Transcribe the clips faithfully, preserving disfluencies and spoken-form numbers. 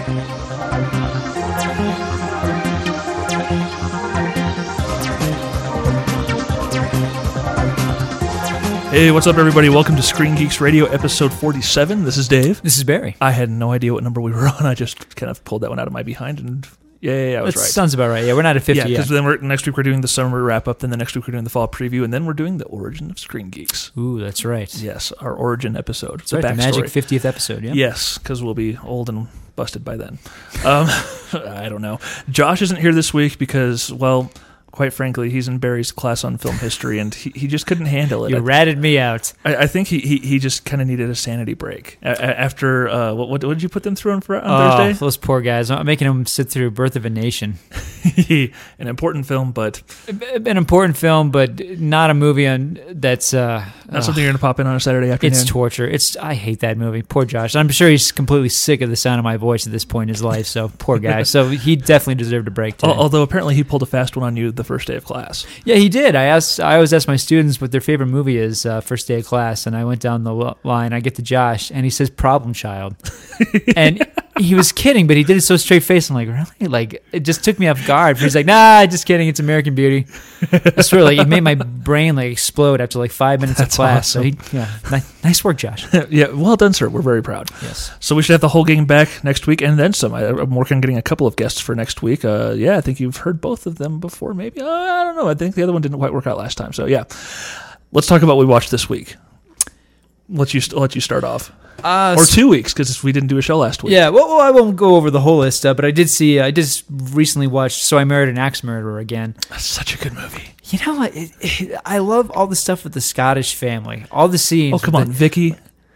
Hey, what's up, everybody? Welcome to Screen Geeks Radio, episode forty-seven. This is Dave. This is Barry. I had no idea what number we were on. I just kind of pulled that one out of my behind, and yeah, yeah, I was that right. Sounds about right. Yeah, we're not at fifty yeah, yet. because then we're, next week we're doing the summer wrap-up, then the next week we're doing the fall preview, and then we're doing the origin of Screen Geeks. Ooh, that's right. Yes, our origin episode. That's right, the magic fiftieth episode, yeah? Yes, because we'll be old and busted by then. Um, I don't know. Josh isn't here this week because, well... Quite frankly, he's in Barry's class on film history, and he, he just couldn't handle it. You I, ratted me out. I, I think he, he, he just kind of needed a sanity break. A, after, uh, what, what, what did you put them through on, on oh, Thursday? Those poor guys. I'm making them sit through Birth of a Nation. An important film, but... An important film, but not a movie on that's... Uh, not something you're going to pop in on a Saturday afternoon. It's torture. It's I hate that movie. Poor Josh. I'm sure he's completely sick of the sound of my voice at this point in his life, so poor guy. So he definitely deserved a break today. Although apparently he pulled a fast one on you the first day of class. Yeah, he did. I asked. I always ask my students what their favorite movie is uh, first day of class, and I went down the line. I get to Josh, and he says Problem Child, and he was kidding, but he did it so straight face. I'm like, really? Like it just took me off guard. But he's like, nah, just kidding. It's American Beauty. I swear, like it made my brain like explode after like five minutes That's of class. Awesome. So he, yeah, nice, nice work, Josh. Yeah, well done, sir. We're very proud. Yes. So we should have the whole gang back next week, and then some. I, I'm working on getting a couple of guests for next week. Uh, yeah, I think you've heard both of them before. Maybe uh, I don't know. I think the other one didn't quite work out last time. So yeah, let's talk about what we watched this week. Let you let you start off. Uh, or two weeks, because we didn't do a show last week. Yeah, well, well I won't go over the whole list, uh, but I did see, uh, I just recently watched So I Married an Axe Murderer again. That's such a good movie. You know what? It, it, I love all the stuff with the Scottish family. All the scenes. Oh, come on. The, Vicky,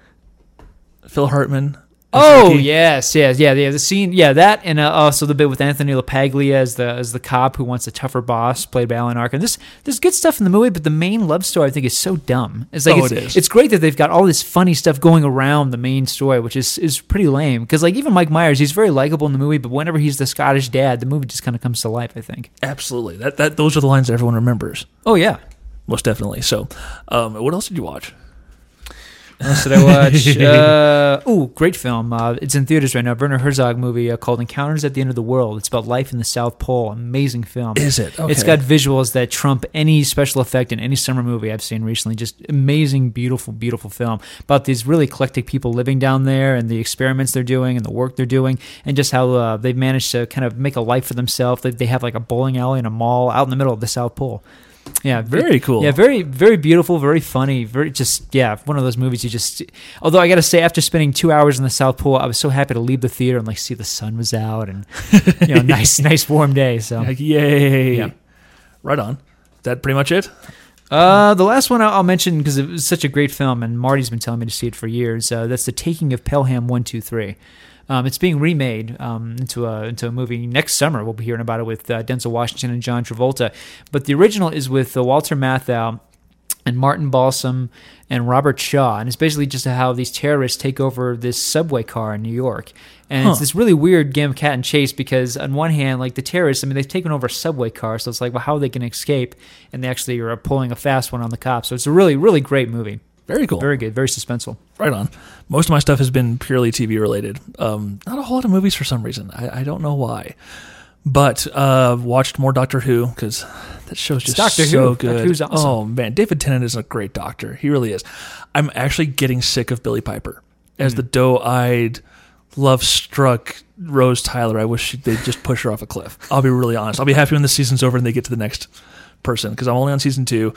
Phil Hartman. Oh, Vicky. yes, yes, yeah, yeah. The scene, yeah, that, and uh, also the bit with Anthony LaPaglia as the as the cop who wants a tougher boss, played by Alan Arkin. There's, there's good stuff in the movie, but the main love story, I think, is so dumb. It's like, oh, it's, it is. It's great that they've got all this funny stuff going around the main story, which is, is pretty lame. Because, like, even Mike Myers, he's very likable in the movie, but whenever he's the Scottish dad, the movie just kind of comes to life, I think. Absolutely. That that Those are the lines that everyone remembers. Oh, yeah. Most definitely. So, um, what else did you watch? What else did I watch? uh, ooh, great film. Uh, it's in theaters right now. Werner Herzog movie uh, called Encounters at the End of the World. It's about life in the South Pole. Amazing film. Is it? Okay. It's got visuals that trump any special effect in any summer movie I've seen recently. Just amazing, beautiful, beautiful film about these really eclectic people living down there and the experiments they're doing and the work they're doing and just how uh, they've managed to kind of make a life for themselves. They, they have like a bowling alley and a mall out in the middle of the South Pole. Yeah, very cool. Yeah, very, very beautiful, very funny, very just yeah, one of those movies you just. Although I got to say, after spending two hours in the South Pole, I was so happy to leave the theater and like see the sun was out and you know, nice, nice warm day. So like, yay! Yeah. Right on. Is that pretty much it? Uh, the last one I'll mention because it was such a great film, and Marty's been telling me to see it for years. Uh, that's The Taking of Pelham one two three. Um, it's being remade um, into a into a movie next summer. We'll be hearing about it with uh, Denzel Washington and John Travolta. But the original is with uh, Walter Matthau and Martin Balsam and Robert Shaw. And it's basically just how these terrorists take over this subway car in New York. And huh. it's this really weird game of cat and chase because on one hand, like the terrorists, I mean, they've taken over a subway car. So it's like, well, how are they going to escape? And they actually are pulling a fast one on the cops. So it's a really, really great movie. Very cool. Very good. Very suspenseful. Right on. Most of my stuff has been purely T V related. Um, not a whole lot of movies for some reason. I, I don't know why. But uh, watched more Doctor Who because that show's just Doctor so Who. good. Doctor Who's awesome. Oh, man. David Tennant is a great doctor. He really is. I'm actually getting sick of Billie Piper as mm. the doe-eyed, love-struck Rose Tyler. I wish they'd just push her off a cliff. I'll be really honest. I'll be happy when the season's over and they get to the next person because I'm only on season two.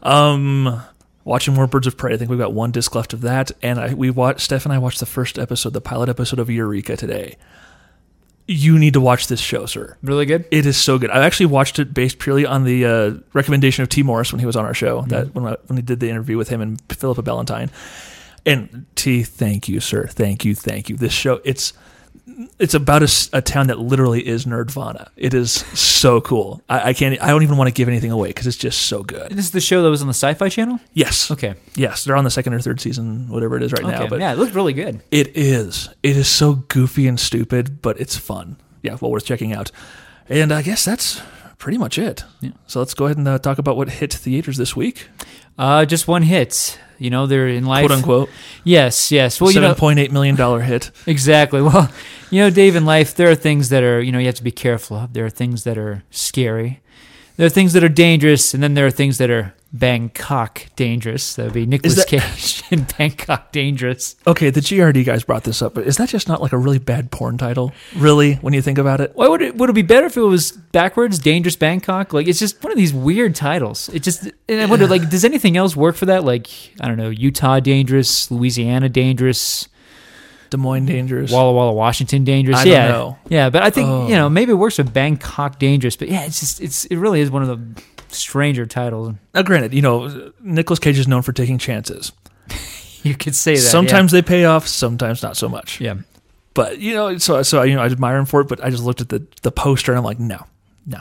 Um... Watching more Birds of Prey. I think we've got one disc left of that. And I, we watched, Steph and I watched the first episode, the pilot episode of Eureka today. You need to watch this show, sir. Really good? It is so good. I actually watched it based purely on the uh, recommendation of T. Morris when he was on our show, mm-hmm. that when, I, when he did the interview with him and Philippa Valentine. And T, thank you, sir. Thank you, thank you. This show, it's it's about a, a town that literally is Nerdvana. It is so cool. I, I can't. I don't even want to give anything away because it's just so good. This is the show that was on the Sci-Fi Channel? Yes. Okay. Yes, they're on the second or third season, whatever it is right okay. now. But yeah, it looked really good. It is. It is so goofy and stupid, but it's fun. Yeah, well worth checking out. And I guess that's pretty much it. Yeah. So let's go ahead and uh, talk about what hit theaters this week. Uh, just one hit. You know, they're in life. Quote unquote. Yes, yes. Well, you know, seven point eight million dollars hit. Exactly. Well, you know, Dave, in life, there are things that are, you know, you have to be careful of. There are things that are scary. There are things that are dangerous, and then there are things that are Bangkok dangerous. That would be Nicolas that- Cage in Bangkok Dangerous. Okay, the G R D guys brought this up, but is that just not like a really bad porn title? Really, when you think about it? Why would it would it be better if it was backwards? Dangerous Bangkok? Like, it's just one of these weird titles. It just, and I wonder, like, does anything else work for that? Like, I don't know, Utah Dangerous, Louisiana Dangerous, Des Moines Dangerous. Walla Walla, Washington Dangerous. I don't yeah, know. yeah. But I think Oh. you know maybe it works for Bangkok Dangerous. But yeah, it's just it's it really is one of the stranger titles. Now, granted, you know, Nicolas Cage is known for taking chances. You could say that. Sometimes they pay off, sometimes not so much. yeah. yeah. But you know, so so you know, I admire him for it. But I just looked at the the poster and I'm like, no, no.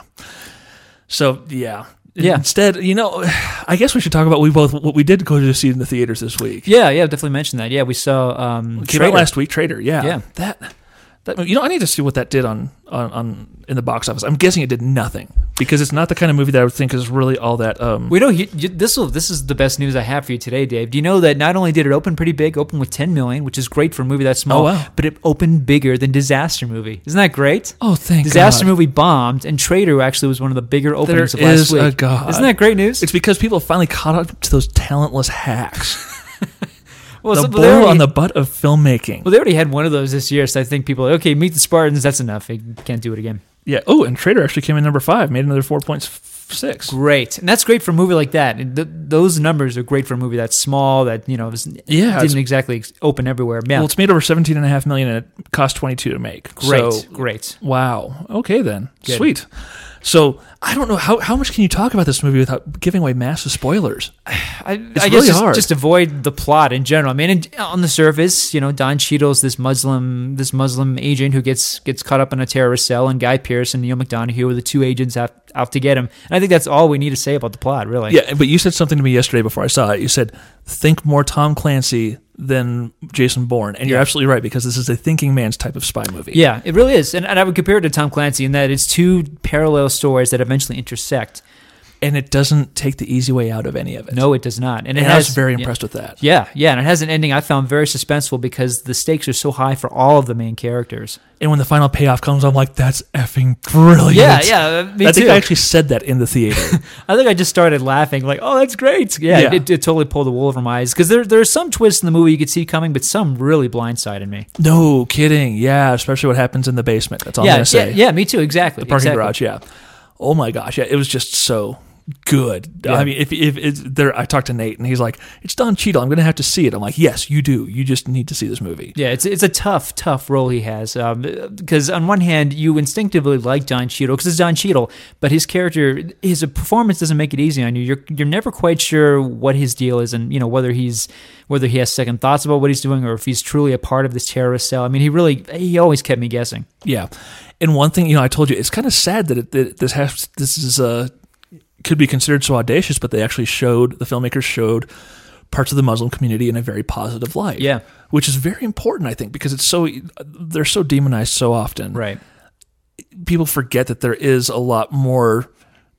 So yeah, Yeah. Instead, you know, I guess we should talk about we both what we did go to see in the theaters this week. Yeah, yeah, definitely mention that. Yeah, we saw um, Came Trader. out last week, Trader. Yeah, Yeah. That that you know, I need to see what that did on, on on in the box office. I'm guessing it did nothing because it's not the kind of movie that I would think is really all that. Um, We know you, you, this will. This is the best news I have for you today, Dave. Do you know that not only did it open pretty big, opened with ten million, which is great for a movie that small, Oh, wow. but it opened bigger than Disaster Movie. Isn't that great? oh, thank Disaster God. Movie bombed, and Trader actually was one of the bigger openings There of last is week. a God. Isn't that great news? It's because people finally caught up to those talentless hacks. well, the so- bull they already- on the butt of filmmaking. Well, they already had one of those this year, so I think people are, okay, Meet the Spartans, that's enough. They can't do it again. Yeah. Oh, and Trader actually came in number five, made another four point six. Great. And that's great for a movie like that. And th- those numbers are great for a movie that's small, that, you know, was, Yeah, it's- didn't exactly ex- open everywhere. Yeah. Well, it's made over seventeen and a half million, and it cost twenty two to make. great. So, great. wow. Okay, then. Good. Sweet. So I don't know how how much can you talk about this movie without giving away massive spoilers. I, I really guess just, hard. just avoid the plot in general. I mean, in, on the surface, you know, Don Cheadle's this Muslim this Muslim agent who gets gets caught up in a terrorist cell, and Guy Pearce and Neil McDonough are the two agents out, out to get him. And I think that's all we need to say about the plot, really. Yeah, but you said something to me yesterday before I saw it. You said, think more Tom Clancy than Jason Bourne. And you're Yeah. absolutely right, because this is a thinking man's type of spy movie. Yeah, it really is. And, and I would compare it to Tom Clancy in that it's two parallel stories that eventually intersect. And it doesn't take the easy way out of any of it. No, it does not. And it And has, I was very yeah. impressed with that. Yeah, yeah, and it has an ending I found very suspenseful because the stakes are so high for all of the main characters. And when the final payoff comes, I'm like, that's effing brilliant. Yeah, yeah, uh, me I think too. I actually said that in the theater. I think I just started laughing, like, "Oh, that's great!" Yeah, Yeah. It, it totally pulled the wool over my eyes because there there are some twists in the movie you could see coming, but some really blindsided me. No kidding. Yeah, especially what happens in the basement. That's all yeah, I'm going to say. yeah, yeah, me too. Exactly. The parking exactly. garage, yeah. Oh my gosh, yeah, it was just so good. Yeah. I mean, if if it's there, I talked to Nate and he's like, "It's Don Cheadle. I'm going to have to see it." I'm like, "Yes, you do. You just need to see this movie." Yeah, it's it's a tough, tough role he has. Um, because on one hand, you instinctively like Don Cheadle because it's Don Cheadle, but his character, his performance doesn't make it easy on you. You're you're never quite sure what his deal is, and you know whether he's whether he has second thoughts about what he's doing or if he's truly a part of this terrorist cell. I mean, he really he always kept me guessing. Yeah, and one thing, you know, I told you, it's kind of sad that, it, that this has this is uh could be considered so audacious, but they actually showed the filmmakers showed parts of the Muslim community in a very positive light. Yeah. which is very important, I think, because it's so they're so demonized so often. Right. People forget that there is a lot more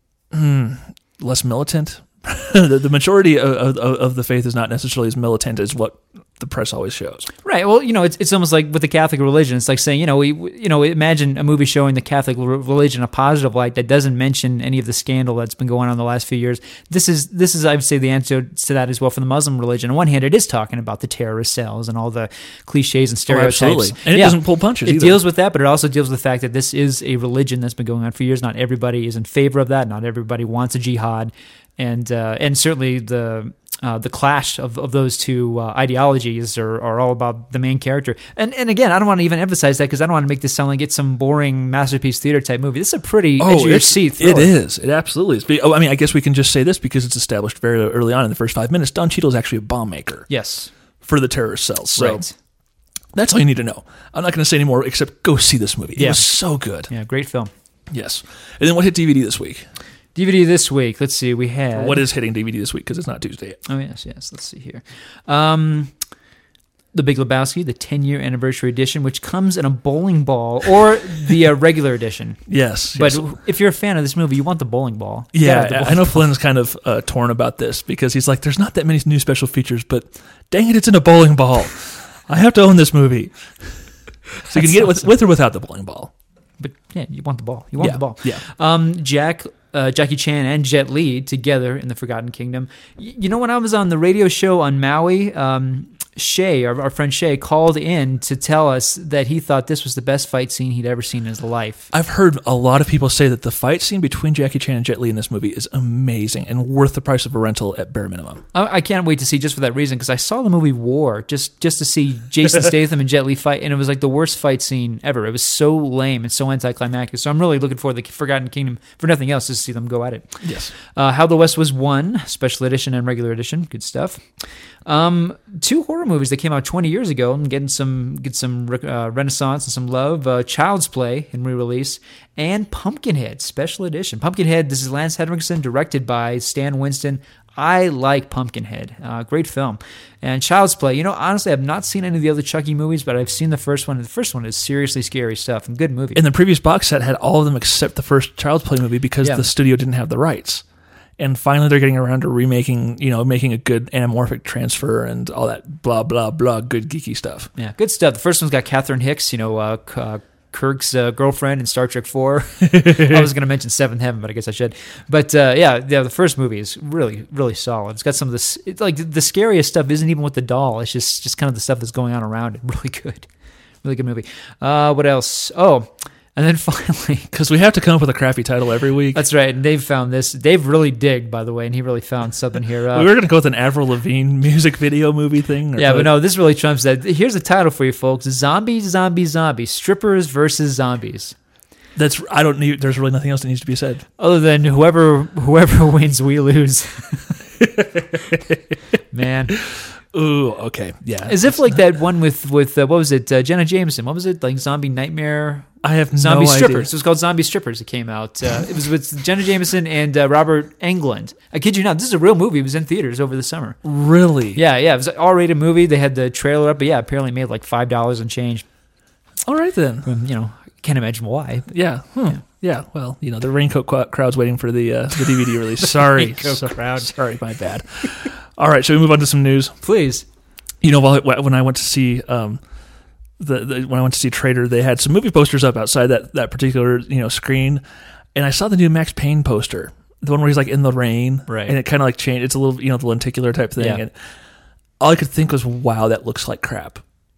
mm, less militant. the, the majority of, of, of the faith is not necessarily as militant as what the press always shows. Right. Well, you know, it's it's almost like with the Catholic religion. It's like saying, you know, we, you know, imagine a movie showing the Catholic religion in a positive light that doesn't mention any of the scandal that's been going on in the last few years. This is this is, I would say, the answer to that as well for the Muslim religion. On one hand, it is talking about the terrorist cells and all the cliches and stereotypes. Oh, absolutely. And it Yeah. doesn't pull punches It either. deals with that, but it also deals with the fact that this is a religion that's been going on for years. Not everybody is in favor of that. Not everybody wants a jihad, and uh, and certainly the. Uh, the clash of, of those two uh, ideologies are, are all about the main character. And and again, I don't want to even emphasize that because I don't want to make this sound like it's some boring masterpiece theater type movie. This is a pretty edge of your it's- seat it thriller. is. It absolutely is. But, oh, I mean, I guess we can just say this because it's established very early on in the first five minutes. Don Cheadle is actually a bomb maker Yes. for the terrorist cells. So Right. that's all you need to know. I'm not going to say any more except go see this movie. It Yeah. was so good. Yeah, great film. Yes. And then what hit D V D this week? D V D this week. Let's see. We had What is hitting D V D this week because it's not Tuesday yet. Oh yes, yes. Let's see here. Um, The Big Lebowski, the ten-year anniversary edition, which comes in a bowling ball, or the uh, regular edition. Yes. But yes. if you're a fan of this movie, you want the bowling ball. You gotta have the Yeah, bowling I know ball. Flynn's kind of uh, torn about this because he's like, there's not that many new special features, but dang it, it's in a bowling ball. I have to own this movie. So you can get it with, awesome. with or without the bowling ball. But yeah, you want the ball. You want Yeah, the ball. yeah. Um, Jack, uh, Jackie Chan, and Jet Li together in the Forgotten Kingdom. Y- you know, when I was on the radio show on Maui, um, Shay, our, our friend Shay, called in to tell us that he thought this was the best fight scene he'd ever seen in his life. I've heard a lot of people say that the fight scene between Jackie Chan and Jet Li in this movie is amazing and worth the price of a rental at bare minimum. I, I can't wait to see just for that reason, because I saw the movie War just just to see Jason Statham and Jet Li fight, and it was like the worst fight scene ever. It was so lame and so anticlimactic. So I'm really looking forward to the Forgotten Kingdom, for nothing else, just to see them go at it. Yes. Uh, How the West Was Won, special edition and regular edition, good stuff. Um, two horror movies that came out twenty years ago and getting some get some uh, renaissance and some love. Uh, Child's Play in re-release, and Pumpkinhead special edition. Pumpkinhead. This is Lance Henriksen, directed by Stan Winston. I like Pumpkinhead. Uh, great film. And Child's Play. You know, honestly, I've not seen any of the other Chucky movies, but I've seen the first one. And the first one is seriously scary stuff and good movie. And the previous box set had all of them except the first Child's Play movie because Yeah. the studio didn't have the rights. And finally, they're getting around to remaking, you know, making a good anamorphic transfer and all that blah, blah, blah, good geeky stuff. Yeah, good stuff. The first one's got Catherine Hicks, you know, uh, K- uh, Kirk's uh, girlfriend in Star Trek four. I was going to mention Seventh Heaven, but I guess I should. But uh, yeah, yeah, the first movie is really, really solid. It's got some of this, it's like the scariest stuff isn't even with the doll. It's just, just kind of the stuff that's going on around it. Really good. Really good movie. Uh, what else? Oh, and then finally, Because we have to come up with a crappy title every week. that's right. And Dave found this. Dave really digged, by the way, and he really found something here. Uh, we were going to go with an Avril Lavigne music video movie thing. Or Yeah, but what? no, this really trumps that. Here's a title for you folks: Zombies, Zombies, Zombies. Strippers versus Zombies. That's, I don't need, there's really nothing else that needs to be said. Other than whoever whoever wins, we lose. Man, Ooh, okay. Yeah. as if like that one with with uh, what was it? Uh, Jenna Jameson. What was it? Like Zombie Nightmare. I have Zombie no Strippers. idea. It was called Zombie Strippers. It came out. Uh, it was with Jenna Jameson and uh, Robert Englund. I kid you not. This is a real movie. It was in theaters over the summer. Really? Yeah, yeah. It was an R-rated movie. They had the trailer up, but yeah, apparently made like five dollars and change. All right, then. Um, you know, can't imagine why. Yeah. Hmm. Yeah. Yeah. Well, you know, the raincoat qu- crowd's waiting for the uh, the D V D release. Sorry. raincoat So- crowd. Sorry, my bad. All right, shall we move on to some news? Please. You know, while when I went to see um, the, the when I went to see Trader, they had some movie posters up outside that, that particular you know screen, and I saw the new Max Payne poster, the one where he's like in the rain, Right. And it kind of like changed. It's a little you know the lenticular type thing, Yeah. and all I could think was, "Wow, that looks like crap."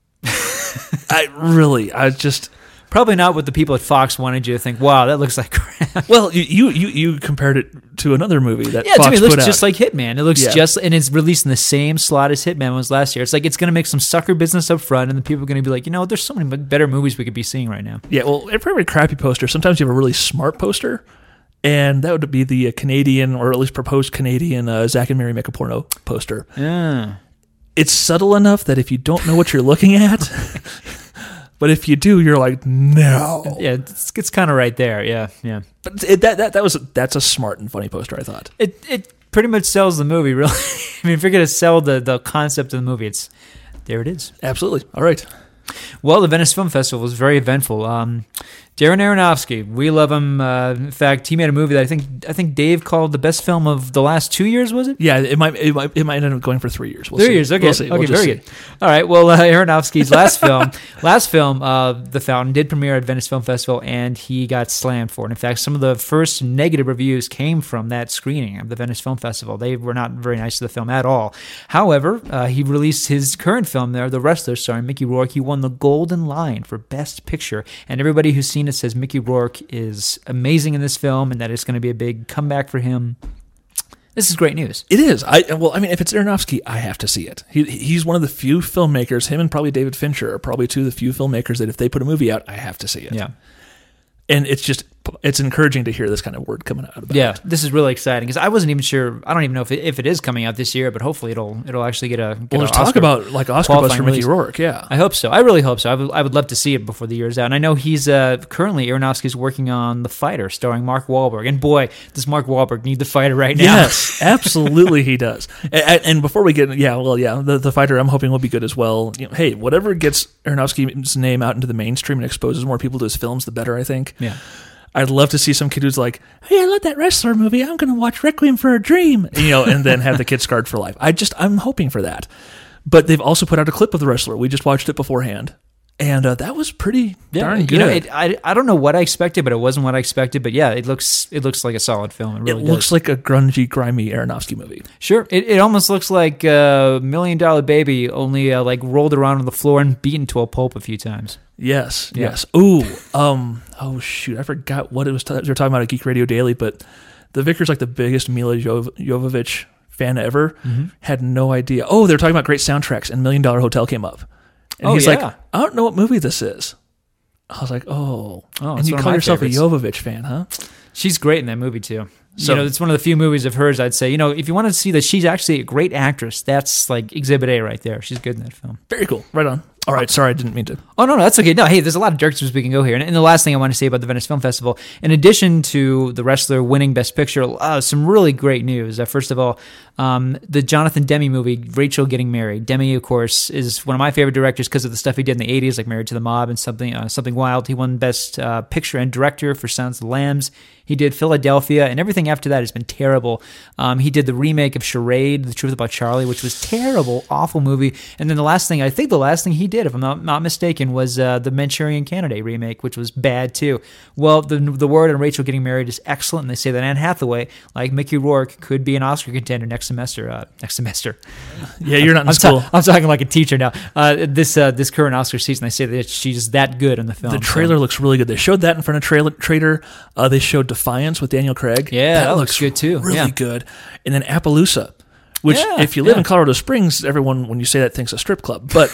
I really, I just. Probably not what the people at Fox wanted you to think. Wow, that looks like crap. Well, you you you, you compared it to another movie that Yeah, Fox to me, it put looks out. just like Hitman. It looks Yeah. just, and it's released in the same slot as Hitman was last year. It's like it's going to make some sucker business up front, and the people are going to be like, you know, there's so many better movies we could be seeing right now. Yeah, well, for every crappy poster, sometimes you have a really smart poster, and that would be the uh, Canadian, or at least proposed Canadian, uh, Zack and Mary Make a Porno poster. Yeah. It's subtle enough that if you don't know what you're looking at, but if you do, you're like, no. Yeah, it's, it's kind of right there. Yeah, yeah. But it, that that that was that's a smart and funny poster, I thought. It it pretty much sells the movie, really. I mean, if you're going to sell the, the concept of the movie, it's there it is. Absolutely. All right. Well, the Venice Film Festival was very eventful. Um, Darren Aronofsky, we love him. Uh, in fact, he made a movie that I think I think Dave called the best film of the last two years. Was it? Yeah, it might it might it might end up going for three years. We'll Three see. years. Okay. We'll see. Okay. We'll just very see. good. All right. Well, uh, Aronofsky's last film, last film, uh, The Fountain, did premiere at Venice Film Festival, and he got slammed for it. In fact, some of the first negative reviews came from that screening of the Venice Film Festival. They were not very nice to the film at all. However, uh, he released his current film there, The Wrestler, starring Mickey Rourke. He won the Golden Lion for Best Picture, and everybody who's seen it says Mickey Rourke is amazing in this film, and that it's going to be a big comeback for him. This is great news. It is. I well, I mean, if it's Aronofsky, I have to see it. He he's one of the few filmmakers. Him and probably David Fincher are probably two of the few filmmakers that if they put a movie out, I have to see it. Yeah. And it's just it's encouraging to hear this kind of word coming out about Yeah, it. this is really exciting because I wasn't even sure. I don't even know if it, if it is coming out this year, but hopefully it'll it'll actually get a. Get Well, a there's talk Oscar about like Oscar buzz qualifying for Mickey release. Rourke. Yeah, I hope so. I really hope so. I would, I would love to see it before the year's out. And I know he's uh, currently Aronofsky's working on The Fighter, starring Mark Wahlberg. And boy, does Mark Wahlberg need The Fighter right now. yes, absolutely he does. And, and before we get, yeah, well, yeah, the, the Fighter I'm hoping will be good as well. You know, hey, whatever gets Aronofsky's name out into the mainstream and exposes more people to his films, the better. I think. Yeah. I'd love to see some kid who's like, hey, I love that wrestler movie. I'm going to watch Requiem for a Dream, you know, and then have the kid scarred for life. I just, I'm hoping for that. But they've also put out a clip of the wrestler. We just watched it beforehand. And uh, that was pretty darn good. You know, it, I, I don't know what I expected, but it wasn't what I expected. But yeah, it looks it looks like a solid film. It really it does. looks like a grungy, grimy Aronofsky movie. Sure. It, it almost looks like uh, Million Dollar Baby, only uh, like rolled around on the floor and beaten to a pulp a few times. Yes, Yeah. yes. Ooh, um, oh shoot, I forgot what it was. T- they were talking about at Geek Radio Daily, but the Vicar's like the biggest Mila Jov- Jovovich fan ever. Mm-hmm. Had no idea. Oh, they were talking about great soundtracks, and Million Dollar Hotel came up. And Oh, he's yeah. like, I don't know what movie this is. I was like, oh, Oh, and it's you one of call my yourself favorites. a Jovovich fan, huh? She's great in that movie too. So- you know, it's one of the few movies of hers I'd say, you know, if you want to see that she's actually a great actress, that's like Exhibit A right there. She's good in that film. Very cool. Right on. All right, sorry, I didn't mean to. Oh, no, no, that's okay. No, hey, there's a lot of directions we can go here. And, and the last thing I want to say about the Venice Film Festival, in addition to The Wrestler winning Best Picture, uh, some really great news. Uh, first of all, um, the Jonathan Demme movie, Rachel Getting Married. Demme, of course, is one of my favorite directors because of the stuff he did in the eighties, like Married to the Mob and Something uh, Something Wild. He won Best uh, Picture and Director for Silence of the Lambs. He did Philadelphia, and everything after that has been terrible. Um, he did the remake of Charade, The Truth About Charlie, which was terrible, awful movie. And then the last thing, I think the last thing he did, if I'm not, not mistaken, was uh, the Manchurian Candidate remake, which was bad too. Well, the the word on Rachel Getting Married is excellent, and they say that Anne Hathaway, like Mickey Rourke, could be an Oscar contender next semester. Uh, next semester. Yeah, you're not in I'm, school. ta- I'm talking like a teacher now. Uh, this uh, this current Oscar season, they say that she's that good in the film. The trailer so. looks really good. They showed that in front of trailer Trader. Uh, they showed Defiance with Daniel Craig. Yeah, that looks good too. Really Yeah. good. And then Appaloosa, which Yeah, if you live yeah. in Colorado Springs, everyone when you say that thinks a strip club. But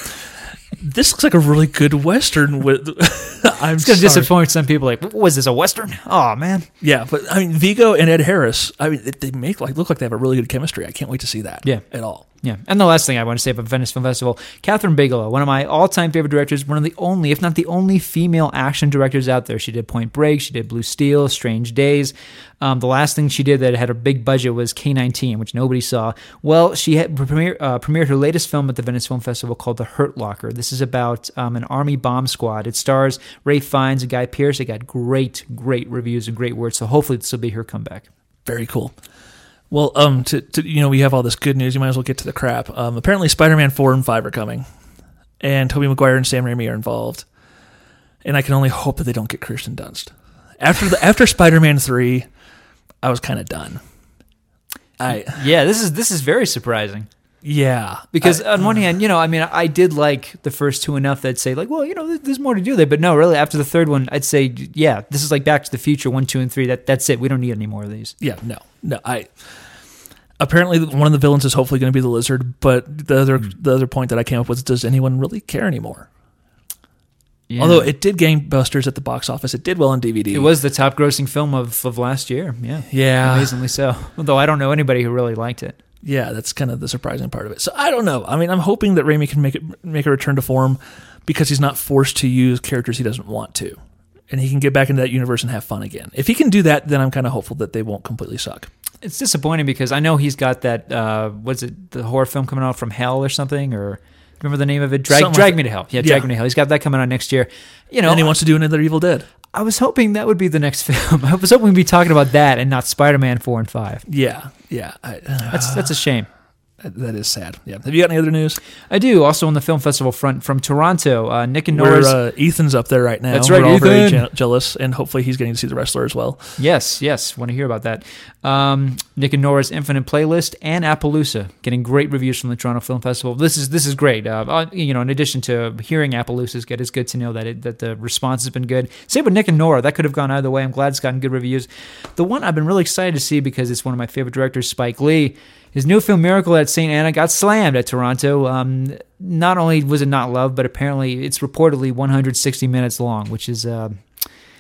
this looks like a really good Western. With I'm It's going to sorry. disappoint some people. Like, was this a Western? Oh, man. Yeah, but I mean Vigo and Ed Harris. I mean they make like look like they have a really good chemistry. I can't wait to see that. Yeah. at all. Yeah. And the last thing I want to say about Venice Film Festival, Catherine Bigelow, one of my all-time favorite directors, one of the only, if not the only female action directors out there. She did Point Break, she did Blue Steel, Strange Days. Um, the last thing she did that had a big budget was K nineteen, which nobody saw. Well, she had premiere, uh, premiered her latest film at the Venice Film Festival called The Hurt Locker. This is about um, an army bomb squad. It stars Ray Fiennes and Guy Pearce. It got great, great reviews and great words, so hopefully this will be her comeback. Very cool. Well, um, to, to you know, we have all this good news. You might as well get to the crap. Um, apparently, Spider-Man four and five are coming, and Tobey Maguire and Sam Raimi are involved. And I can only hope that they don't get Kirsten Dunst. After the after Spider-Man three, I was kind of done. I Yeah, this is this is very surprising. yeah Because I- on one hand, you know, I mean, I did like the first two enough that I'd say, like, well, you know, there- there's more to do there. But no, really, after the third one, I'd say, yeah, this is like Back to the Future one, two, and three. That that's it. We don't need any more of these. yeah no no I. Apparently, one of the villains is hopefully going to be the Lizard. But the other the other point that I came up with is, does anyone really care anymore? Yeah. Although it did gangbusters at the box office, it did well on D V D. it was the top grossing film of, of last year. Yeah. yeah, Amazingly so. Although I don't know anybody who really liked it. Yeah, that's kind of the surprising part of it. So I don't know. I mean, I'm hoping that Raimi can make it make a return to form because he's not forced to use characters he doesn't want to, and he can get back into that universe and have fun again. If he can do that, then I'm kind of hopeful that they won't completely suck. It's disappointing because I know he's got that, uh, what's it, the horror film coming out from Hell or something? Or remember the name of it? Drag, Something Drag like Me to Hell. Yeah, Drag Yeah. Me to Hell. He's got that coming out next year. You know, And he wants to do another Evil Dead. I was hoping that would be the next film. I was hoping we'd be talking about that and not Spider-Man four and five. Yeah, yeah. I, That's that's a shame. that is sad. Yeah. Have you got any other news? I do. Also on the film festival front from Toronto, uh, Nick and Where Nora's. uh, Ethan's up there right now. That's right, We're all very Ethan. je- jealous, and hopefully he's getting to see The Wrestler as well. Yes, yes. Want to hear about that. Um, Nick and Nora's Infinite Playlist and Appaloosa getting great reviews from the Toronto Film Festival. This is this is great. Uh, uh, you know, in addition to hearing Appaloosa's good, it's good to know that it, that the response has been good. Same with Nick and Nora. That could have gone either way. I'm glad it's gotten good reviews. The one I've been really excited to see because it's one of my favorite directors, Spike Lee. His new film Miracle at Saint Anna got slammed at Toronto. Um, not only was it not loved, but apparently it's reportedly one hundred sixty minutes long, which is uh,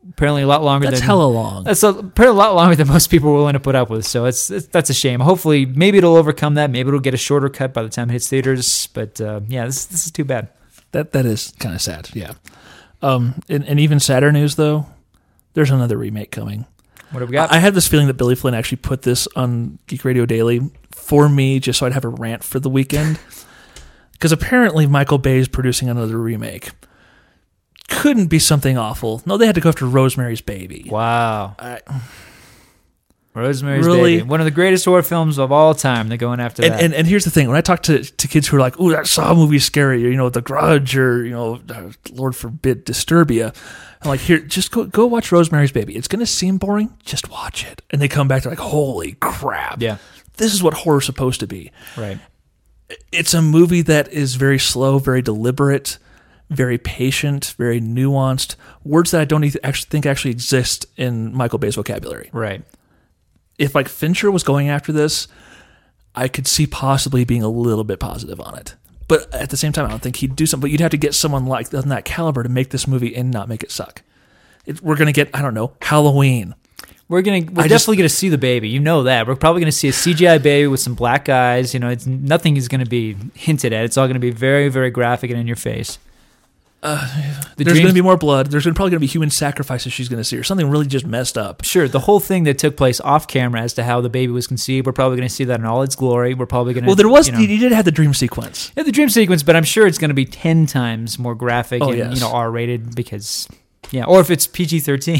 Apparently, a lot longer. That's than, hella long. That's a, apparently a lot longer than most people were willing to put up with. So it's, it's that's a shame. Hopefully, maybe it'll overcome that. Maybe it'll get a shorter cut by the time it hits theaters. But uh, yeah, this this is too bad. That that is kind of sad. Yeah. Um. And, and even sadder news though, there's another remake coming. What have we got? I had this feeling that Billy Flynn actually put this on Geek Radio Daily for me, just so I'd have a rant for the weekend. Because apparently Michael Bay is producing another remake. Couldn't be something awful. No, they had to go after Rosemary's Baby. Wow. I, Rosemary's Really? Baby. One of the greatest horror films of all time. They're going after and, that. and and here's the thing: when I talk to, to kids who are like, "Ooh, that Saw movie is scary," or you know, The Grudge, or you know, uh, Lord forbid, Disturbia, I'm like, "Here, just go go watch Rosemary's Baby. It's gonna seem boring. Just watch it." And they come back, they're like, "Holy crap! Yeah. This is what horror's supposed to be." Right. It's a movie that is very slow, very deliberate, very patient, very nuanced. Words that I don't even actually think actually exist in Michael Bay's vocabulary. Right. If like Fincher was going after this, I could see possibly being a little bit positive on it. But at the same time, I don't think he'd do something. But you'd have to get someone like on that caliber to make this movie and not make it suck. It, we're going to get, I don't know, Halloween. We're gonna. We're I definitely just- gonna see the baby. You know that. We're probably gonna see a C G I baby with some black eyes. You know, it's nothing is gonna be hinted at. It's all gonna be very, very graphic and in your face. Uh, The there's dreams- going to be more blood. There's gonna, probably going to be human sacrifices she's going to see, or something really just messed up. Sure, the whole thing that took place off camera as to how the baby was conceived, we're probably going to see that in all its glory. We're probably going to. Well, there was, you know, you did have the dream sequence. yeah, the dream sequence, but I'm sure it's going to be ten times more graphic Oh, and yes. you know R rated because, yeah, or if it's P G thirteen.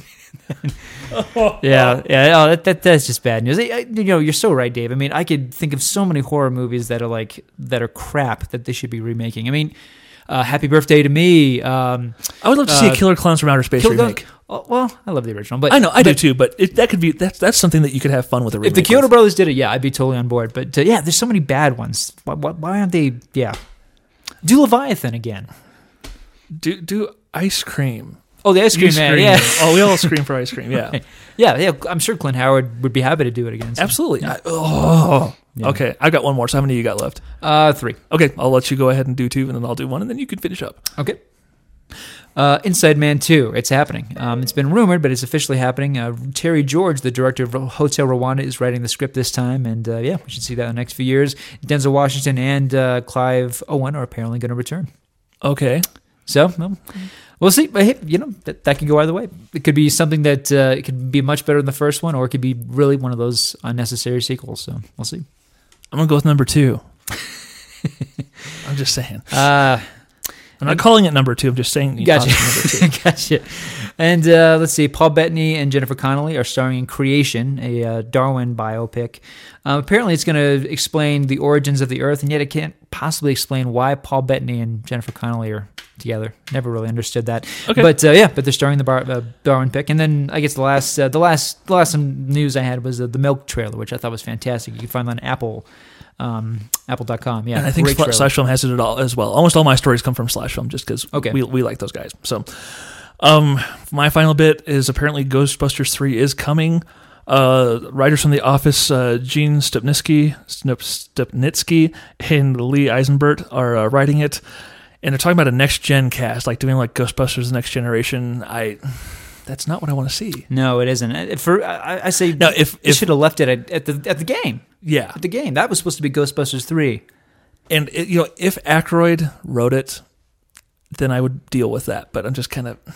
yeah, yeah, oh, that, that that's just bad news. I, I- you know, you're so right, Dave. I mean, I could think of so many horror movies that are like that are crap that they should be remaking. I mean, uh, Happy Birthday to Me. Um, I would love to see Uh, a Killer Clowns from Outer Space Kill- remake. oh, well, I love the original, but I know, I do but too, but it, that could be that's that's something that you could have fun with a remake. If the Kyoto with. Brothers did it, yeah, I'd be totally on board. But uh, yeah, there's so many bad ones. Why, why, why aren't they? Yeah, do Leviathan again. do do ice cream. Oh, the ice You cream man. scream. Yeah, Oh, we all scream for ice cream. Yeah. yeah, yeah. I'm sure Clint Howard would be happy to do it again. so. Absolutely. I, oh. Yeah. Okay, I've got one more. So how many you got left? Uh, three. Okay, I'll let you go ahead and do two, and then I'll do one, and then you can finish up. Okay. Uh, Inside Man two. It's happening. Um, it's been rumored, but it's officially happening. Uh, Terry George, the director of Hotel Rwanda, is writing the script this time, and uh, yeah, we should see that in the next few years. Denzel Washington and uh, Clive Owen are apparently going to return. Okay. So, well, we'll see. But hey, you know, that, that could go either way. It could be something that uh, it could be much better than the first one, or it could be really one of those unnecessary sequels. So, we'll see. I'm going to go with number two. I'm just saying. Uh, I'm not calling it number two. I'm just saying you Gotcha. toss it number two. Gotcha. And uh, let's see, Paul Bettany and Jennifer Connelly are starring in Creation, a uh, Darwin biopic. Um, apparently, it's going to explain the origins of the Earth, and yet it can't possibly explain why Paul Bettany and Jennifer Connelly are together. Never really understood that. Okay. But uh, yeah, but they're starring the Bar- uh, Darwin pick. And then I guess the last, uh, the last, the last news I had was uh, the Milk trailer, which I thought was fantastic. You can find that on Apple. Um, Apple dot com. Yeah, And I think great Sla- trailer. Slash Film has it all as well. Almost all my stories come from Slash Film just because Okay. we, we like those guys. So, um, my final bit is apparently Ghostbusters three is coming. Uh, writers from The Office, uh, Gene Stupnitsky, Stup- Stupnitsky and Lee Eisenbert are uh, writing it. And they're talking about a next-gen cast, like doing like Ghostbusters Next Generation. I... That's not what I want to see. No, it isn't. Uh, For I, I say, No, if- they if- should have left it at, at the at the game. Yeah. At the game, that was supposed to be Ghostbusters three. And, it, you know, if Aykroyd wrote it, then I would deal with that. But I'm just kind of,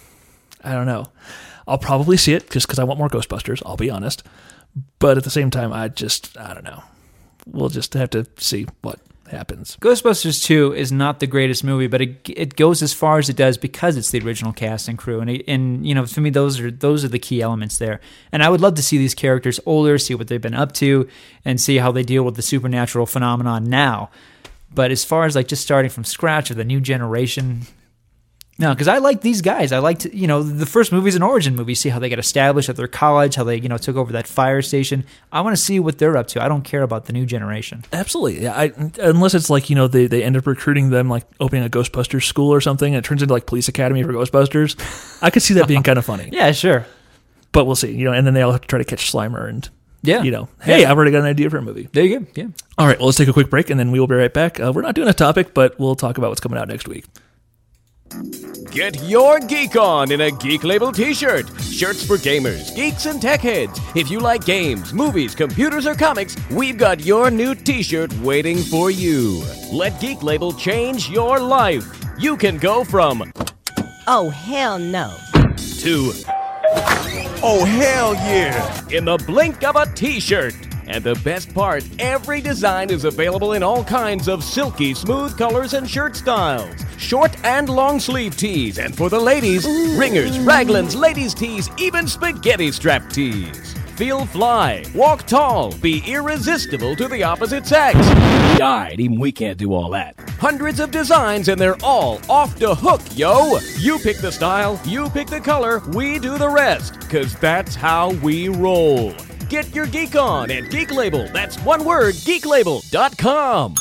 I don't know. I'll probably see it just because I want more Ghostbusters, I'll be honest. But at the same time, I just, I don't know. We'll just have to see what happens. Ghostbusters two is not the greatest movie, but it it goes as far as it does because it's the original cast and crew, and it, and you know, for me, those are those are the key elements there. And I would love to see these characters older, see what they've been up to, and see how they deal with the supernatural phenomenon now. But as far as like just starting from scratch or the new generation, no, because I like these guys. I liked, you know, the first movie's an origin movie. See how they got established at their college, how they, you know, took over that fire station. I want to see what they're up to. I don't care about the new generation. Absolutely. Yeah. I, unless it's like, you know, they, they end up recruiting them, like opening a Ghostbusters school or something, and it turns into like Police Academy for Ghostbusters. I could see that being kind of funny. Yeah, sure. But we'll see. You know, and then they all have to try to catch Slimer and, Yeah. you know, hey, Yeah. I've already got an idea for a movie. There you go. Yeah. All right. Well, let's take a quick break, and then we will be right back. Uh, we're not doing a topic, but we'll talk about what's coming out next week. Get your geek on in a Geek Label t-shirt. Shirts for gamers, geeks, and tech heads. If you like games, movies, computers, or comics, we've got your new t-shirt waiting for you. Let Geek Label change your life. You can go from oh, hell no, to oh, hell yeah, in the blink of a t-shirt. And the best part, every design is available in all kinds of silky smooth colors and shirt styles. Short and long sleeve tees, and for the ladies, ringers, raglans, ladies tees, even spaghetti strap tees. Feel fly, walk tall, be irresistible to the opposite sex. Died, even we can't do all that. Hundreds of designs and they're all off the hook, yo. You pick the style, you pick the color, we do the rest, cause that's how we roll. Get your geek on at Geek Label. That's one word, geek label dot com.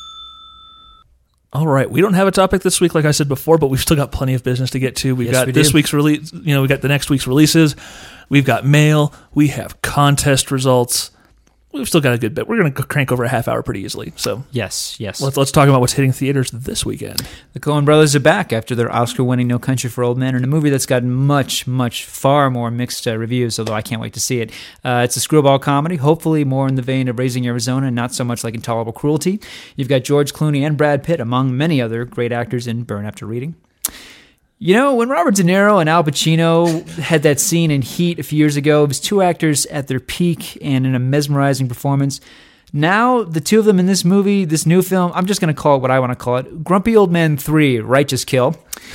All right, we don't have a topic this week, like I said before, but we've still got plenty of business to get to. We've Yes, got we this do. week's release. You know, we got the next week's releases. We've got mail. We have contest results. We've still got a good bit. We're going to crank over a half hour pretty easily. So Yes, yes. let's let's talk about what's hitting theaters this weekend. The Coen brothers are back after their Oscar-winning No Country for Old Men, in a movie that's gotten much, much, far more mixed uh, reviews, although I can't wait to see it. Uh, it's a screwball comedy, hopefully more in the vein of Raising Arizona and not so much like Intolerable Cruelty. You've got George Clooney and Brad Pitt, among many other great actors in Burn After Reading. You know, when Robert De Niro and Al Pacino had that scene in Heat a few years ago, it was two actors at their peak and in a mesmerizing performance. Now, the two of them in this movie, this new film, I'm just going to call it what I want to call it, Grumpy Old Men three, Righteous Kill.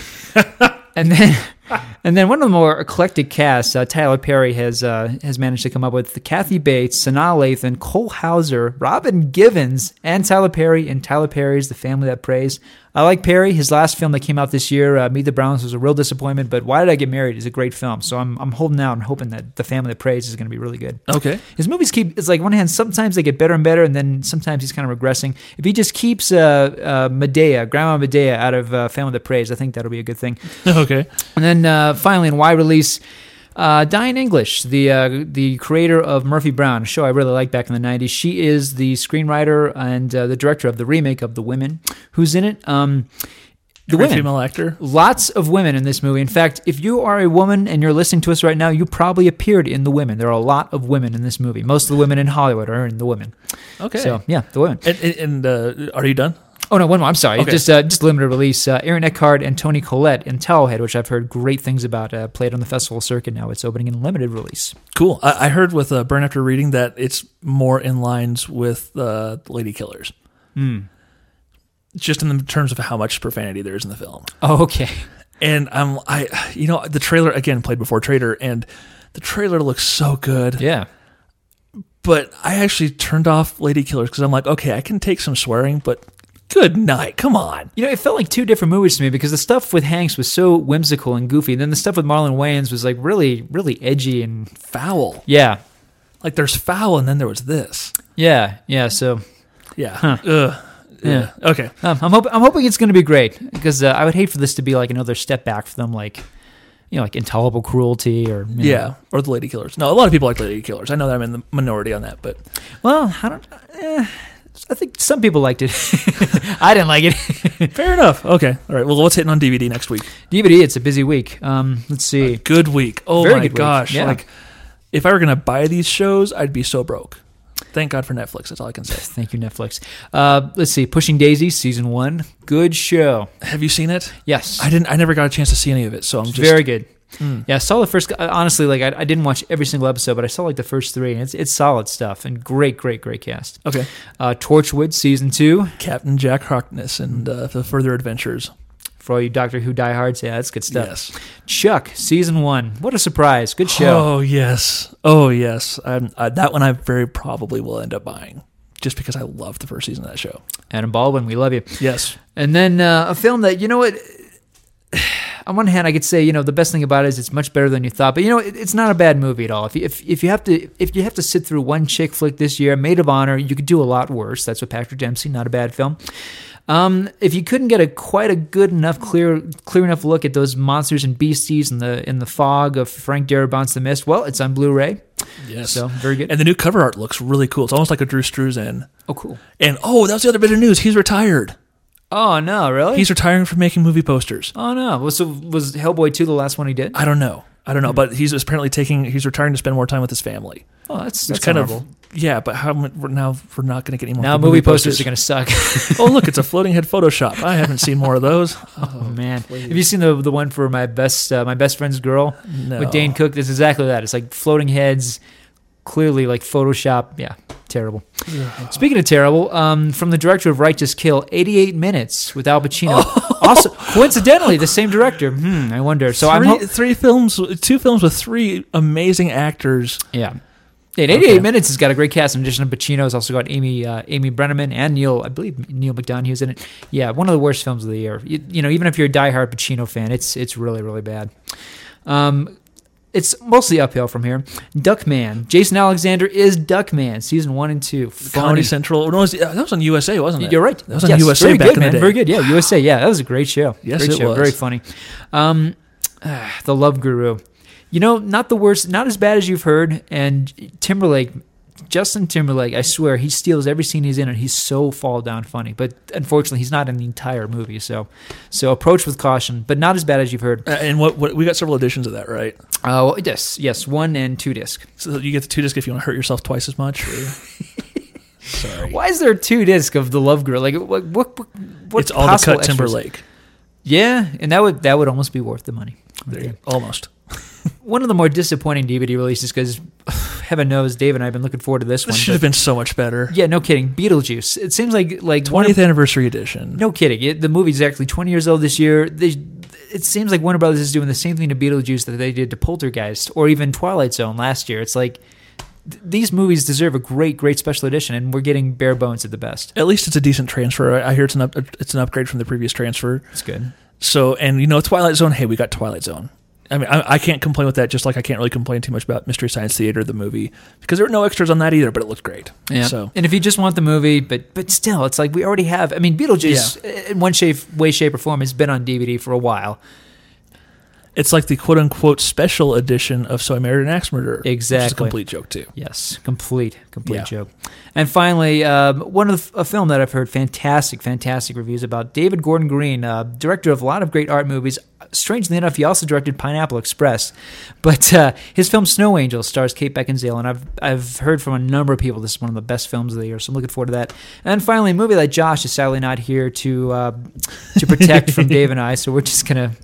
and then and then one of the more eclectic casts, uh, Tyler Perry has uh, has managed to come up with Kathy Bates, Sanaa Lathan, Cole Hauser, Robin Givens, and Tyler Perry, and Tyler Perry's The Family That Prays. I like Perry. His last film that came out this year, uh, Meet the Browns, was a real disappointment, but Why Did I Get Married is a great film. So I'm I'm holding out and hoping that The Family That Prays is going to be really good. Okay. His movies keep, it's like one hand, sometimes they get better and better, and then sometimes he's kind of regressing. If he just keeps uh, uh, Medea, Grandma Medea, out of uh, Family That Prays, I think that'll be a good thing. Okay. And then uh, finally, in wide release, uh, Diane English, the uh, the creator of Murphy Brown, a show I really liked back in the nineties. She is the screenwriter and uh, the director of the remake of The Women. Who's in it? Um, the Every women. female actor. Lots of women in this movie. In fact, if you are a woman and you're listening to us right now, you probably appeared in The Women. There are a lot of women in this movie. Most of the women in Hollywood are in The Women. Okay. So, yeah, The Women. And, and uh, are you done? Oh, no, one more. I'm sorry. Okay. Just uh, just limited release. Uh, Aaron Eckhart and Toni Collette in Towelhead, which I've heard great things about, uh, played on the festival circuit. Now it's opening in limited release. Cool. I, I heard with uh, Burn After Reading that it's more in lines with uh, Lady Killers. Mm. Just in the terms of how much profanity there is in the film. Oh, okay. And I'm, I, you know, the trailer again played before Trader, and the trailer looks so good. Yeah. But I actually turned off Lady Killers because I'm like, okay, I can take some swearing, but good night, come on. You know, it felt like two different movies to me because the stuff with Hanks was so whimsical and goofy, and then the stuff with Marlon Wayans was like really, really edgy and Foul. yeah, Like there's foul, and then there was this. yeah, yeah. So Yeah. Huh. Ugh. Yeah. Yeah. Okay. um, I'm hoping I'm hoping it's going to be great because uh, I would hate for this to be like another step back for them, like you know, like Intolerable Cruelty or you know. Yeah. Or the Lady Killers. No, a lot of people like Lady Killers. I know that I'm in the minority on that, but Well, I don't. Eh, I think some people liked it. I didn't like it. fair enough. Okay. All right. Well, what's hitting on D V D next week? D V D. It's a busy week. Um, let's see. Good week. Oh Very my good week. gosh. Yeah. Like if I were gonna buy these shows, I'd be so broke. Thank God for Netflix. That's all I can say. Thank you, Netflix. Uh, let's see. Pushing Daisy, season one. Good show. Have you seen it? Yes. I didn't. I never got a chance to see any of it, so I'm just Very good. Mm. Yeah, I saw the first. Honestly, like I, I didn't watch every single episode, but I saw like the first three, and it's it's solid stuff and great, great, great cast. Okay. Uh, Torchwood season two Captain Jack Harkness and uh, the Further Adventures. for all you Doctor Who diehards. Yeah, that's good stuff. Yes. Chuck season one. What a surprise! Good show. Oh yes. Oh yes. I'm, uh, that one I very probably will end up buying, just because I love the first season of that show. Adam Baldwin, we love you. Yes. And then uh, a film that, you know what, on one hand I could say, you know, the best thing about it is it's much better than you thought, but you know, it, it's not a bad movie at all. If you, if if you have to if you have to sit through one chick flick this year, Maid of Honor, you could do a lot worse. That's with Patrick Dempsey, not a bad film. Um, if you couldn't get a quite a good enough, clear clear enough look at those monsters and beasties in the in the fog of Frank Darabont's The Mist, well, it's on Blu-ray. Yes. So very good. And the new cover art looks really cool. It's almost like a Drew Struzan. Oh, cool. And oh, that was the other bit of news. He's retired. Oh no, really? He's retiring from making movie posters. oh no. Well, so was Hellboy two the last one he did? I don't know. I don't know, but he's apparently taking. He's retiring to spend more time with his family. Oh, that's It's that's kind honorable. of yeah. But how mu- we're now we're not going to get any more Now movie posters are going to suck. Oh look, it's a floating head Photoshop. I haven't seen more of those. Oh man, have you seen the the one for my best uh, my best friend's girl No. with Dane Cook? It's exactly that. It's like floating heads, clearly like Photoshop. Yeah, terrible. Speaking of terrible, um, from the director of Righteous Kill, eighty-eight minutes with Al Pacino. Also, coincidentally, the same director. Hmm, I wonder. So I'm three, ho- three films, two films with three amazing actors. yeah. Yeah, in eighty-eight Okay. minutes, it's got a great cast. In addition to Pacino, it's also got Amy uh, Amy Brenneman and Neil, I believe Neil McDonough's in it. Yeah, one of the worst films of the year. You, you know, even if you're a diehard Pacino fan, it's it's really really bad. Um, it's mostly uphill from here. Duckman. Jason Alexander is Duckman, season one and two. Funny. Comedy Central. No, it was, that was on U S A, wasn't it? You're right. That was on Yes, U S A very back good, in the man. day. Very good. Yeah, U S A. Yeah, that was a great show. Yes, great it show. was. Very funny. Um, ah, The Love Guru. You know, not the worst, not as bad as you've heard. And Timberlake, Justin Timberlake, I swear, he steals every scene he's in, and he's so fall down funny. But unfortunately, he's not in the entire movie. So, so approach with caution, but not as bad as you've heard. Uh, and what, what we got several editions of that, right? Uh, well, yes, yes, one and two disc. So you get the two disc if you want to hurt yourself twice as much. Or... Sorry, Why is there two disc of The Love Guru? Like, what? What? what what it's all the possible cut extras? Timberlake. Yeah, and that would that would almost be worth the money. There you go. Almost. One of the more disappointing D V D releases, because heaven knows Dave and I have been looking forward to this This one. should but- have been so much better. Yeah, no kidding. Beetlejuice. It seems like like one twentieth of- anniversary edition. No kidding. It, the movie's actually twenty years old this year. They, it seems like Warner Brothers is doing the same thing to Beetlejuice that they did to Poltergeist or even Twilight Zone last year. It's like th- these movies deserve a great, great special edition, and we're getting bare bones at the best. At least it's a decent transfer. I I hear it's an up, it's an upgrade from the previous transfer. It's good. So, and you know, Twilight Zone. Hey, we got Twilight Zone. I mean, I, I can't complain with that. Just like I can't really complain too much about Mystery Science Theater, the movie, because there were no extras on that either. But it looked great. Yeah. So And if you just want the movie, but but still, it's like we already have. I mean, Beetlejuice, in one shape, way, shape, or form, has been on D V D for a while. it's like the quote unquote special edition of So I Married an Axe Murderer. Which is a Exactly. complete joke too. Yes, complete, complete Yeah. joke. And finally, um, one of the, a film that I've heard fantastic, fantastic reviews about. David Gordon Green, uh, director of a lot of great art movies. Strangely enough, he also directed Pineapple Express, but uh, his film Snow Angel stars Kate Beckinsale, and I've I've heard from a number of people this is one of the best films of the year, so I'm looking forward to that. And finally, a movie that Josh is sadly not here to uh, to protect from Dave and I, so we're just gonna.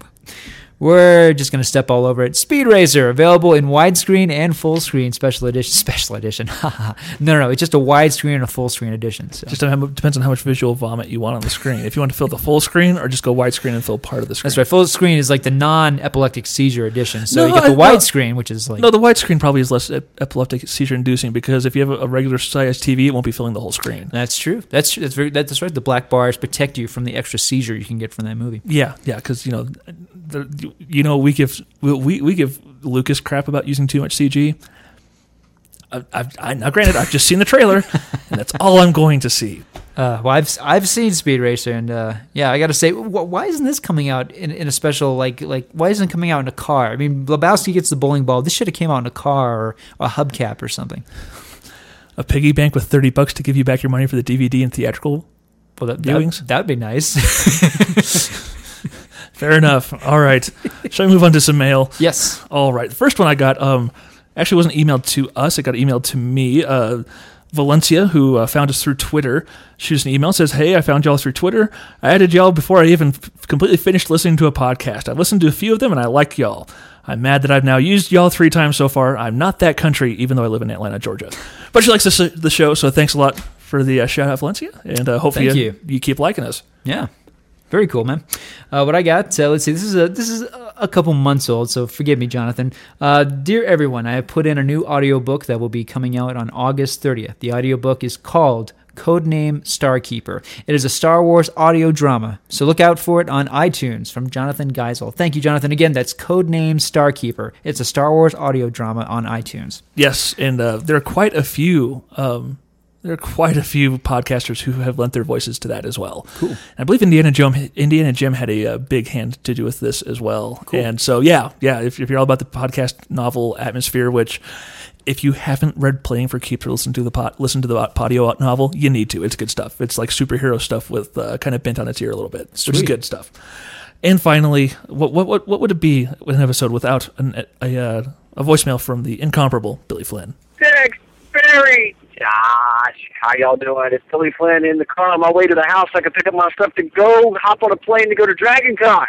We're just going to step all over it. Speed Racer, available in widescreen and full screen special edition. Special edition. no, no, no. It's just a widescreen and a full screen edition. So. Just depends on how much visual vomit you want on the screen. If you want to fill the full screen, or just go widescreen and fill part of the screen. That's right. Full screen is like the non-epileptic seizure edition. So No, you get the I- no. widescreen, which is like... No, the widescreen probably is less ep- epileptic seizure inducing because if you have a, a regular sized T V, it won't be filling the whole screen. That's true. That's true. That's very. That's right. The black bars protect you from the extra seizure you can get from that movie. Yeah, yeah, because you know, the, you know, we give we we give Lucas crap about using too much C G. I, I've, I, now, granted, I've just seen the trailer, and that's all I'm going to see. Uh, well, I've I've seen Speed Racer, and uh, yeah, I got to say, wh- why isn't this coming out in, in a special like like? Why isn't it coming out in a car? I mean, Lebowski gets the bowling ball. This should have came out in a car or a hubcap or something. A piggy bank with thirty bucks to give you back your money for the D V D and theatrical. Well, that Viewings? that that'd be nice. Fair enough. All right, shall we move on to some mail? Yes. All right. The first one I got um, actually wasn't emailed to us. It got emailed to me. Uh, Valencia, who uh, found us through Twitter, shoots an email, says, "Hey, I found y'all through Twitter. I added y'all before I even f- completely finished listening to a podcast. I've listened to a few of them, and I like y'all. I'm mad that I've now used y'all three times so far. I'm not that country, even though I live in Atlanta, Georgia. But she likes the, the show, so thanks a lot for the uh, shout-out, Valencia, and uh, hopefully Thank you, you. you keep liking us." Yeah. Very cool, man. Uh, what I got, uh, let's see, this is a this is a couple months old, so forgive me, Jonathan. Uh, dear everyone, I have put in a new audiobook that will be coming out on August thirtieth. The audiobook is called Codename Starkeeper. It is a Star Wars audio drama, so look out for it on iTunes from Jonathan Geisel. Thank you, Jonathan. Again, that's Codename Starkeeper. It's a Star Wars audio drama on iTunes. Yes, and uh, there are quite a few... Um, There are quite a few podcasters who have lent their voices to that as well. Cool. And I believe Indiana Jim, Indiana Jim had a, a big hand to do with this as well. Cool. And so, yeah, yeah. If, if you're all about the podcast novel atmosphere, which if you haven't read Playing for Keeps or listened to the pot, listen to the Patio novel, you need to. It's good stuff. It's like superhero stuff with uh, kind of bent on its ear a little bit, Sweet. which is good stuff. And finally, what what what, what would it be with an episode without an, a uh, a voicemail from the incomparable Billy Flynn? Thanks, Barry. Josh, how y'all doing? It's Billy Flynn in the car on my way to the house. I can pick up my stuff to go, hop on a plane to go to Dragon Con.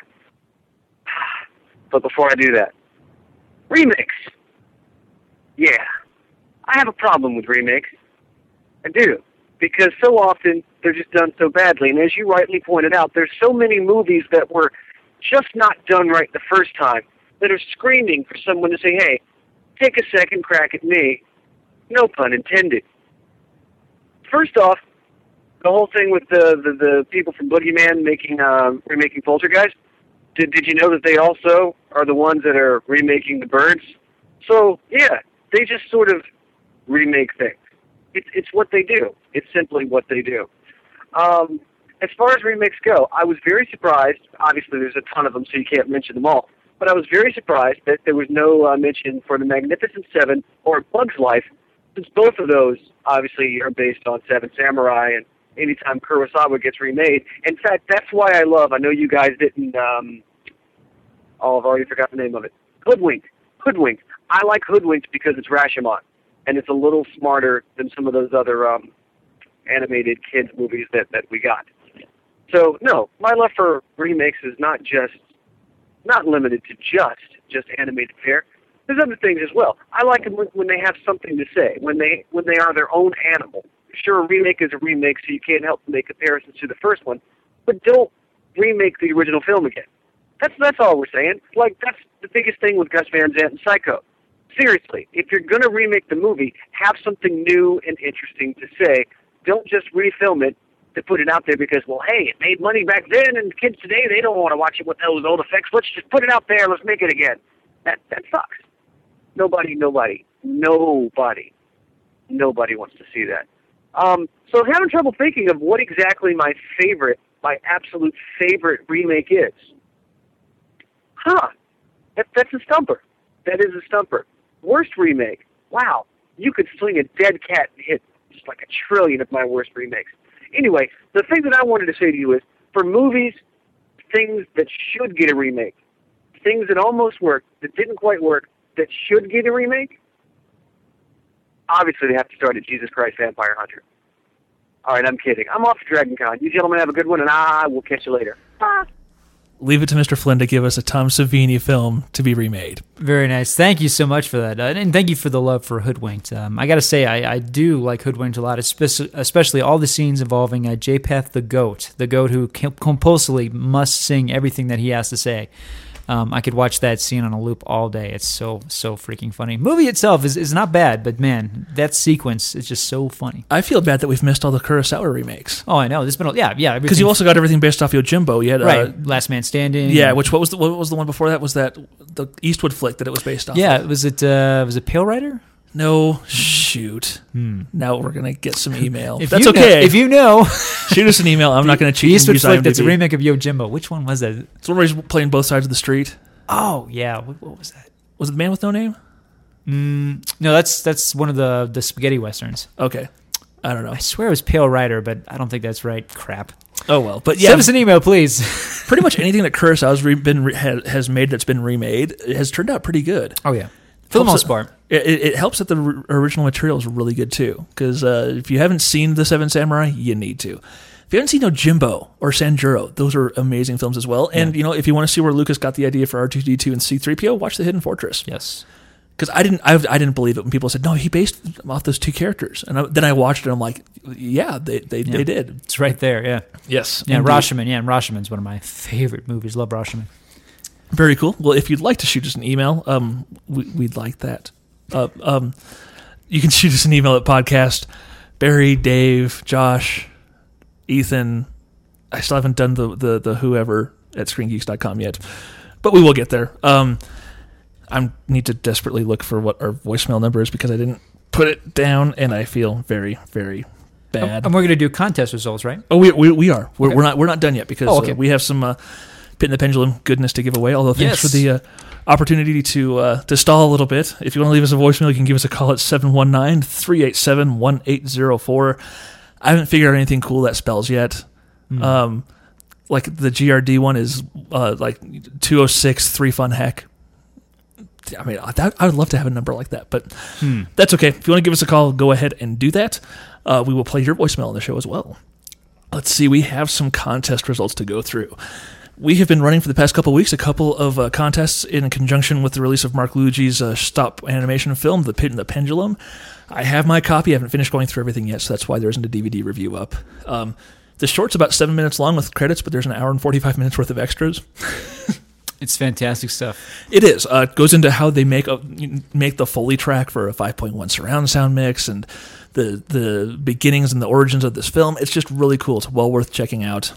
But before I do that, remakes. Yeah, I have a problem with remakes. I do. Because so often they're just done so badly. And as you rightly pointed out, there's so many movies that were just not done right the first time that are screaming for someone to say, hey, take a second crack at me. No pun intended. First off, the whole thing with the, the, the people from Boogeyman making uh, remaking Poltergeist, did, did you know that they also are the ones that are remaking The Birds? So, yeah, they just sort of remake things. It's it's what they do. It's simply what they do. Um, as far as remakes go, I was very surprised. Obviously, there's a ton of them, so you can't mention them all. But I was very surprised that there was no uh, mention for The Magnificent Seven or Bug's Life, since both of those, obviously, are based on Seven Samurai, and anytime Kurosawa gets remade. In fact, that's why I love, I know you guys didn't, um, oh, I've already forgot the name of it, Hoodwinked. Hoodwinked. I like Hoodwinked because it's Rashomon, and it's a little smarter than some of those other um, animated kids movies that, that we got. So, no, my love for remakes is not just, not limited to just, just animated fare. There's other things as well. I like them when they have something to say, when they when they are their own animal. Sure, a remake is a remake, so you can't help but make comparisons to the first one, but don't remake the original film again. That's that's all we're saying. Like, that's the biggest thing with Gus Van Sant and Psycho. Seriously, if you're going to remake the movie, have something new and interesting to say. Don't just refilm it to put it out there because, well, hey, it made money back then, and kids today, they don't want to watch it with those old effects. Let's just put it out there. Let's make it again. That that sucks. Nobody, nobody, nobody, nobody wants to see that. Um, so I'm having trouble thinking of what exactly my favorite, my absolute favorite remake is. Huh. That, that's a stumper. That is a stumper. Worst remake. Wow. You could sling a dead cat and hit just like a trillion of my worst remakes. Anyway, the thing that I wanted to say to you is, for movies, things that should get a remake, things that almost worked, that didn't quite work, that should get a remake, obviously they have to start at Jesus Christ Vampire Hunter. All right, I'm kidding. I'm off to Dragon Con. You gentlemen have a good one, and I will catch you later. Bye. Leave it to Mister Flynn to give us a Tom Savini film to be remade. Very nice. Thank you so much for that. Uh, and thank you for the love for Hoodwinked. Um, I got to say, I, I do like Hoodwinked a lot, especially, especially all the scenes involving uh, Japheth the goat, the goat who compulsively must sing everything that he has to say. Um, I could watch that scene on a loop all day. It's so, so freaking funny. Movie itself is, is not bad, but man, that sequence is just so funny. I feel bad that we've missed all the Kurosawa remakes. Oh, I know. There's been a, yeah, yeah. Because you also got everything based off Yojimbo. You had, right, uh, Last Man Standing. Yeah, which what was the what was the one before that? Was that the Eastwood flick that it was based off? Yeah, of? was it uh, was it Pale Rider? No, shoot. Hmm. Now we're gonna get some email. If That's you okay. Know, if you know, shoot us an email. I'm not going to cheat. The Eastwood and use flick that's a IMDb. remake of Yojimbo. Which one was that? It's one where he's playing both sides of the street. Oh yeah, what, what was that? Was it The Man with No Name? Mm, no, that's that's one of the the spaghetti westerns. Okay, I don't know. I swear it was Pale Rider, but I don't think that's right. Crap. Oh well, but yeah, send us an email, please. Pretty much anything that Kurosawa's re- been re- has made that's been remade has turned out pretty good. Oh yeah, for the most part. It, it, it helps that the r- original material is really good too. Because uh, if you haven't seen The Seven Samurai, you need to. If you haven't seen Yojimbo or Sanjuro, those are amazing films as well. And, yeah. you know, if you want to see where Lucas got the idea for R two D two and C three P O, watch The Hidden Fortress. Yes. Because I didn't I, I didn't believe it when people said, no, he based off those two characters. And I, then I watched it and I'm like, yeah, they they, yeah. they did. It's right there, yeah. Yes. Yeah, indeed. Rashomon. Yeah, and Rashomon's one of my favorite movies. Love Rashomon. Very cool. Well, if you'd like to shoot us an email, um, we, we'd like that. Uh, um, you can shoot us an email at podcast, Barry, Dave, Josh, Ethan. I still haven't done the, the, the whoever at screen geeks dot com yet, but we will get there. Um, I need to desperately look for what our voicemail number is because I didn't put it down, and I feel very, very bad. And we're going to do contest results, right? Oh, we we, we are. We're, okay. we're not we're not done yet because oh, okay. uh, we have some uh, Pit and the Pendulum goodness to give away. Although thanks Yes. for the uh, opportunity to uh, to stall a little bit. If you want to leave us a voicemail, you can give us a call at seven one nine, three eight seven, one eight zero four. I haven't figured out anything cool that spells yet. Mm. Um, like the G R D one is uh, like two oh six, three fun heck. I mean, that, I would love to have a number like that, but Hmm. that's okay. If you want to give us a call, go ahead and do that. Uh, we will play your voicemail on the show as well. Let's see. We have some contest results to go through. We have been running for the past couple of weeks a couple of uh, contests in conjunction with the release of Mark Luigi's uh, stop animation film, The Pit and the Pendulum. I have my copy. I haven't finished going through everything yet, so that's why there isn't a D V D review up. Um, the short's about seven minutes long with credits, but there's an hour and forty-five minutes worth of extras. It's fantastic stuff. It is. Uh, it goes into how they make a, make the Foley track for a five point one surround sound mix and the the beginnings and the origins of this film. It's just really cool. It's well worth checking out.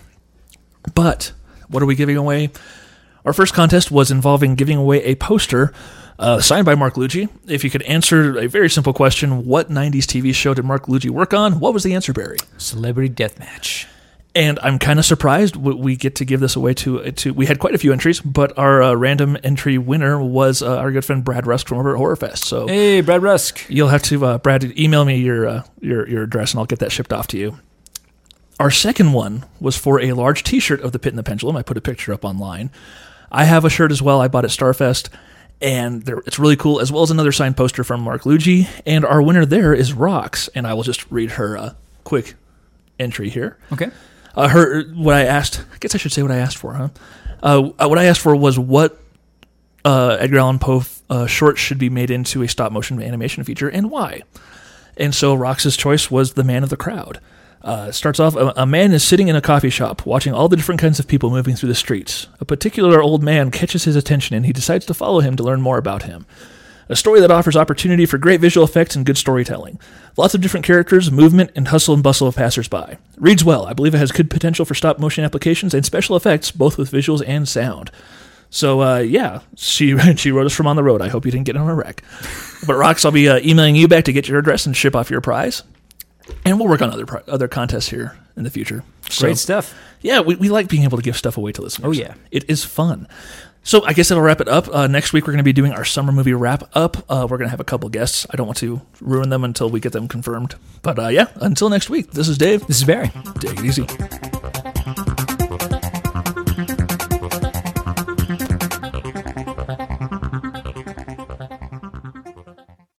But what are we giving away? Our first contest was involving giving away a poster uh, signed by Mark Luigi. If you could answer a very simple question, what nineties T V show did Mark Luigi work on? What was the answer, Barry? Celebrity Deathmatch. And I'm kind of surprised we we get to give this away to, to we had quite a few entries, but our uh, random entry winner was uh, our good friend Brad Rusk from over at Horror Fest. So Hey, Brad Rusk. you'll have to, uh, Brad, email me your, uh, your your address and I'll get that shipped off to you. Our second one was for a large T-shirt of The Pit and the Pendulum. I put a picture up online. I have a shirt as well. I bought at Starfest, and there, it's really cool, as well as another signed poster from Mark Luigi. And our winner there is Rox, and I will just read her uh, quick entry here. Okay. Uh, her what I asked, I guess I should say what I asked for, huh? Uh, what I asked for was what uh, Edgar Allan Poe uh, short should be made into a stop motion animation feature and why. And so Rox's choice was The Man of the Crowd. Uh, starts off, a, a man is sitting in a coffee shop watching all the different kinds of people moving through the streets. A particular old man catches his attention and he decides to follow him to learn more about him. A story that offers opportunity for great visual effects and good storytelling. Lots of different characters, movement, and hustle and bustle of passersby. Reads well. I believe it has good potential for stop-motion applications and special effects, both with visuals and sound. So, uh, yeah, she she wrote us from on the road. I hope you didn't get in a wreck. But, Rox, I'll be uh, emailing you back to get your address and ship off your prize. And we'll work on other pri- other contests here in the future. So, Great stuff. yeah, we, we like being able to give stuff away to listeners. Oh, yeah. It is fun. So I guess that'll wrap it up. Uh, next week, we're going to be doing our summer movie wrap-up. Uh, we're going to have a couple guests. I don't want to ruin them until we get them confirmed. But uh, yeah, until next week, this is Dave. This is Barry. Take it easy.